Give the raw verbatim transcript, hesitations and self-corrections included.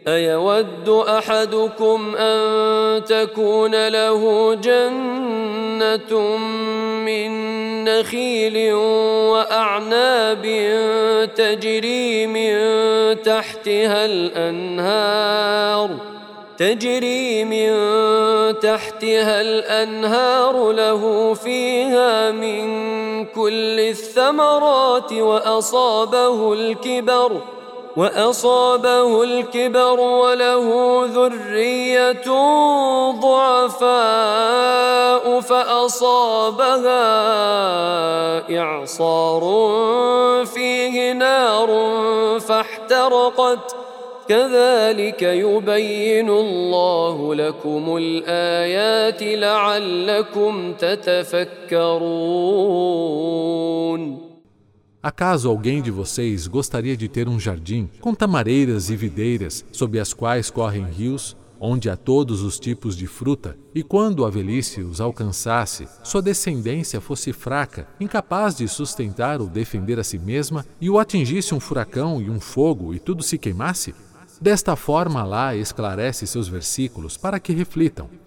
أيود أحدكم أن تكون له جنة من نخيل وأعناب تجري من تحتها الأنهار تجري من تحتها الأنهار له فيها من كل الثمرات وأصابه الكبر وأصابه الكبر وله ذرية ضعفاء فأصابها إعصار فيه نار فاحترقت كذلك يبين الله لكم الآيات لعلكم تتفكرون. Acaso alguém de vocês gostaria de ter um jardim com tamareiras e videiras, sob as quais correm rios, onde há todos os tipos de fruta, e quando a velhice os alcançasse, sua descendência fosse fraca, incapaz de sustentar ou defender a si mesma, e o atingisse um furacão e um fogo e tudo se queimasse? Desta forma, Alá esclarece seus versículos para que reflitam.